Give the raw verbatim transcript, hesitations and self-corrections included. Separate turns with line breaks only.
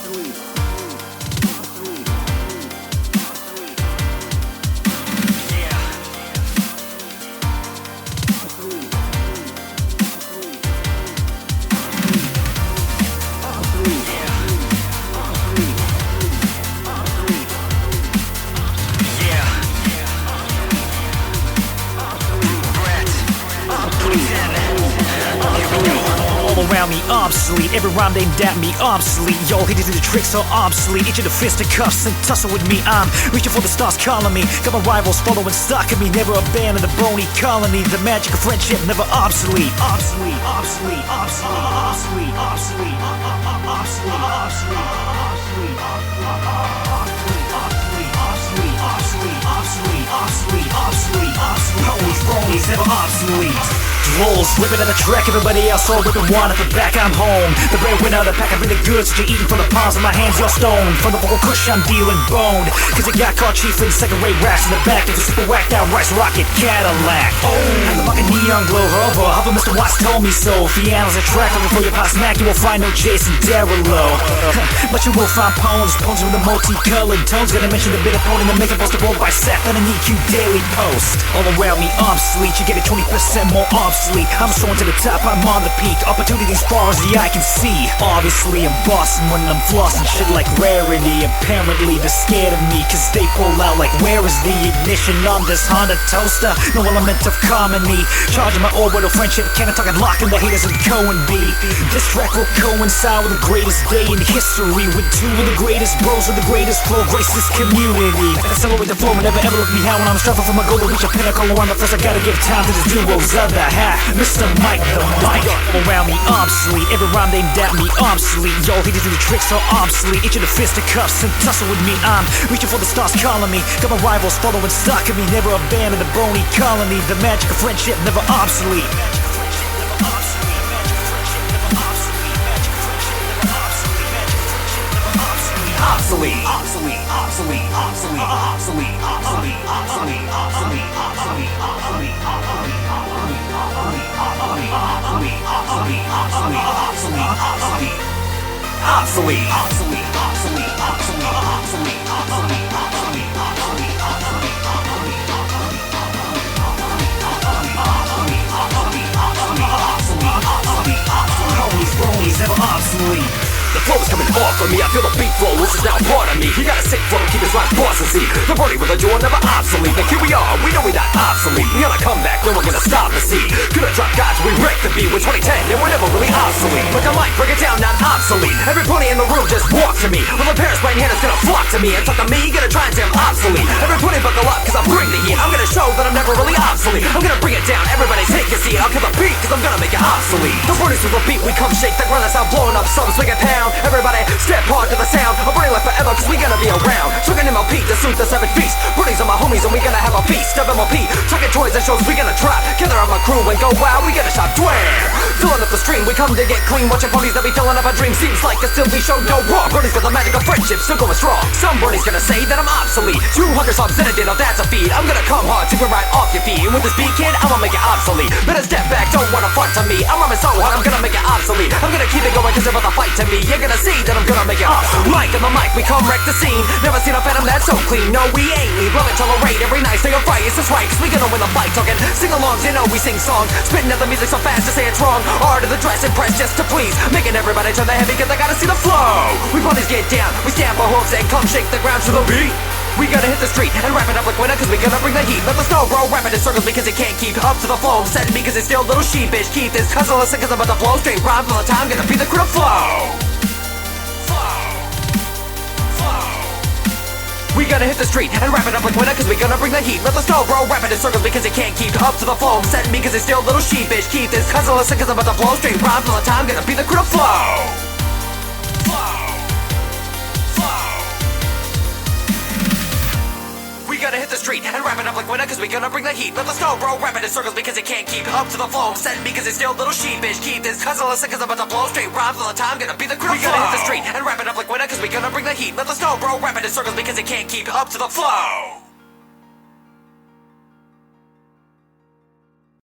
Around me obsolete, every rhyme they dap me obsolete. Yo, hit it to the tricks so obsolete. Itch of the fisticuffs and tussle with me. I'm reaching for the stars calling me. Got my rivals following stock of me. Never abandon the bony colony. The magic of friendship never obsolete. Obsolete, obsolete, obsolete, obsolete, obsolete, obsolete, obsolete, obsolete, obsolete, obsolete, obsolete, obsolete, obsolete, obsolete. Homies, bronies, never obsolete. Rolls, ripping at the track, everybody else all ripping one at the back, I'm home. The breadwinner of the pack, I'm really good, so you're eating from the palms of my hands, you're stoned. From the vocal kush, I'm dealing boned. Cause it got caught chief in second-rate racks in the back. If it's super whacked out, rice rocket Cadillac. Oh, the fucking neon glow hover, hover Mister Watts told me so. If he analyzes a track looking for your pop smack, you will find no Jason Derulo. But you will find poems, poems with the multicolored tones. Gonna mention the bit of poem in the makeup poster rolled by Seth on an E Q Daily Post. All around me obsolete, you get it twenty percent more obsolete. I'm soaring to the top, I'm on the peak. Opportunities far as the eye can see. Obviously I'm bossing when I'm flossing. Shit like rarity. Apparently they're scared of me, cause they pull out like, where is the ignition on this Honda toaster? No element of comedy. Charging my orbital friendship, cannon talking locking the haters and Cohen B. This track will coincide with the greatest day in history, with two of the greatest bros with the greatest flow, grace this community. Accelerate the flow and never ever look me how when I'm struggling for my goal to reach a pinnacle. One the first I gotta give time to this duo's other half. Mister Mike the mic, around me obsolete. Every rhyme they dap me obsolete. Yo, he did the tricks so obsolete. Itch of the fisticuffs and tussle with me. I'm reaching for the stars calling me. Got my rivals following stock of me. Never abandon the bony colony. The magic of friendship never obsolete. Obsolete, obsolete, obsolete, obsolete, obsolete, obsolete, obsolete, obsolete, obsolete, obsolete, obsolete, obsolete, obsolete, obsolete, obsolete, obsolete, homies, bronies, never obsolete.
The flow is coming off of me, I feel the beat flow, this is now part of me. He got a sick flow, keep his rhymes boss and see. The birdie with a jaw, never obsolete. Like here we are, we know we not obsolete. We on a comeback, no one gonna stop us, see. Gonna drop guys, we wreck the beat with twenty ten, and we're never really obsolete. Like a mic, break it down, not obsolete. Everybody in the room just walk to me. When the Paris brain hand is gonna flock to me and talk to me, gonna try and say I'm obsolete. Everybody buckle up, cause I bring the heat. I'm gonna show that I'm never really obsolete. I'm gonna bring it down, everybody take a seat. I'll kill the beat, cause I'm gonna make it obsolete. The birdies with the beat, we come shake the ground, that's how blowing up some swing a pound. Everybody step hard to the sound. I'm burning like forever cause we gonna be around. Trucking M L P to suit the seven feast. Birdies are my homies and we gonna have a feast of M L P. Trucking toys and shows we gonna try. Gather on my crew and go wild, we gonna shop dwam. Filling up the stream, we come to get clean. Watching ponies that be filling up a dream. Seems like a silly show, no wrong. Birdies with the magic of friendship, still going strong. Some birdies gonna say that I'm obsolete. Two hundred subs in a ditto, that's a feed. I'm gonna come hard, tip it right off your feet. And with this beat kid, I'ma make it obsolete. Better step back, don't wanna front to me. I'm rhyming so hard, I'm gonna make it obsolete. I'm gonna keep it going cause they're about to fight to me. You're gonna see that I'm gonna make it obsolete. Mike on the mic, we come wreck the scene. Never seen a phantom that's so clean. No, we ain't leave, love and tolerate. Every night stay on fight, it's just right, cause we gonna win the fight. Talking sing-alongs, you know we sing songs. Spitting out the music so fast to say it's wrong. Art of the dress, impress just to please. Making everybody turn their head because I gotta see the flow. We ponies get down, we stamp our hooves and come shake the ground to the beat. We gotta hit the street and wrap it up like winter cause we gonna bring the heat. Let the snow roll, wrap it in circles because it can't keep up to the flow. Setting me cause it's still a little sheepish. Keep this cousin listen cause I'm about to flow. Straight rhymes all the time, gonna be the crew to flow. We gotta hit the street and wrap it up like winter cause we gonna bring the heat. Let the snow roll, wrap it in circles because it can't keep up to the flow. Setting me cause it's still a little sheepish. Keep this cousin listen cause I'm about to flow. Straight rhymes all the time, gonna be the crew to flow. We gotta hit the street and wrap it up like winter cause we gonna bring the heat. Let the snow roll, wrap it in circles because it can't keep up to the flow. Setting me cause it's still a little sheepish. Keep this cousin listen cause I'm about to blow. Straight rhymes all the time, gonna be the crew. We gotta hit the street and wrap it up like winter cause we gonna bring the heat. Let the snow roll, wrap it in circles because it can't keep up to the flow.